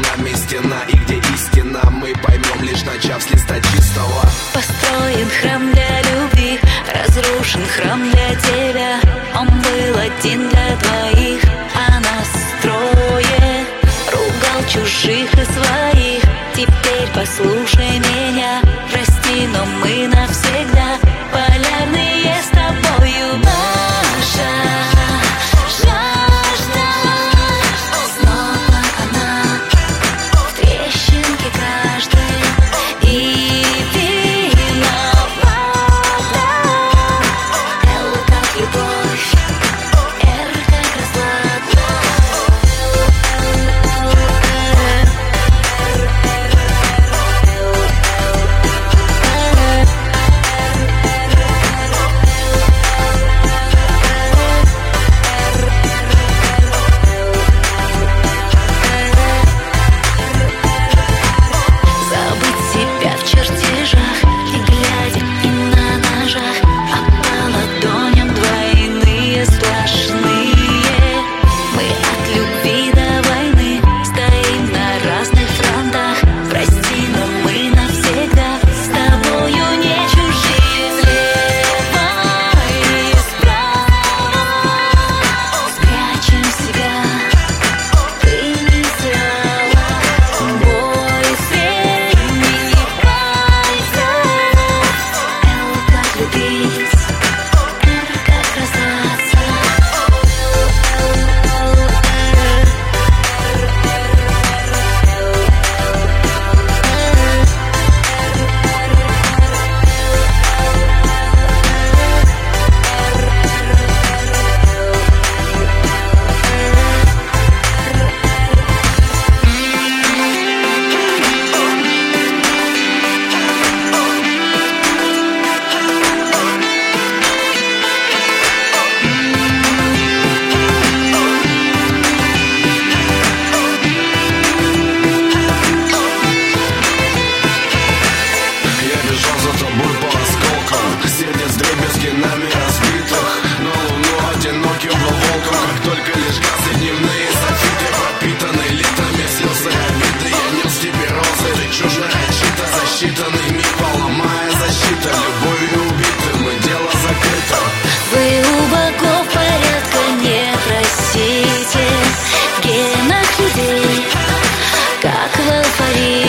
нами стена, и где истина, мы поймем, лишь начав с листа чистого. Построен храм для любви, разрушен храм для тебя. Он был один для двоих, а нас трое. Ругал чужих и своих. Теперь послушай меня, прости, но мы навсегда полярные с тобою. Наша жажда, снова она в трещинке каждой. И виновата Л как любовь, Р как разлада. Забыть себя в чертежах и глядя и на ножах, а по ладоням двойные сплошные. Мы от любви до войны стоим на разных фронтах. Прости, но мы навсегда с тобою не чужие. Слева и справа спрячем себя. Ты не знала, бой с времени пальцев. Л как любить, Р как расстаться. Я бежал за тобой по осколкам, сердец вдребезги нами разбитых. На луну одиноким был волком, как только лишь газы дневные софиты, пропитанные литами слез и обиды. Я нес тебе розы, ты чужая чита, за считанный миг поломая защита. Любовью убиты, мы дело закрыто. Вы у богов порядка не просите, в генах людей, как в алфавите.